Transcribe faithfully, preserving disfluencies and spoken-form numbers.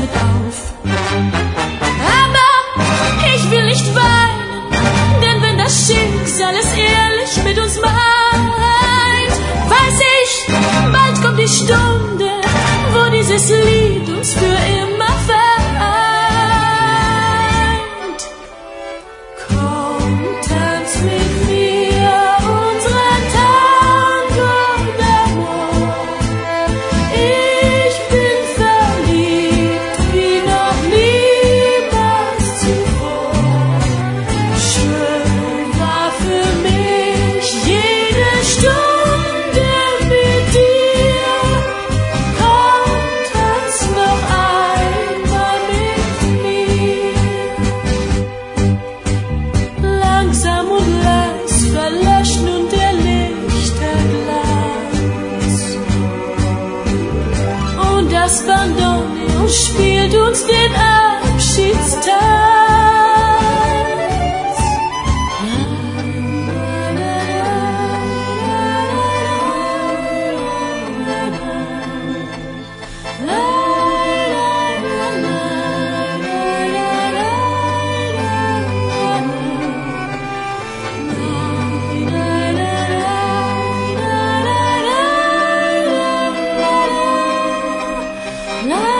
auf. Aber ich will nicht weinen, denn wenn das Schicksal es ehrlich mit uns meint, weiß ich, bald kommt die Stunde, wo dieses Lied uns für immer vereint. Komm, tanz mit mir unseren Tango d'amor. Ich bin verliebt wie noch niemals zuvor. Schön war für mich jede Stunde mit dir. Komm, tanz noch einmal mit mir. Langsam und leis verlöscht nun der Lichterglanz. Und das Bandoneon spielt uns den Abschiedstanz. La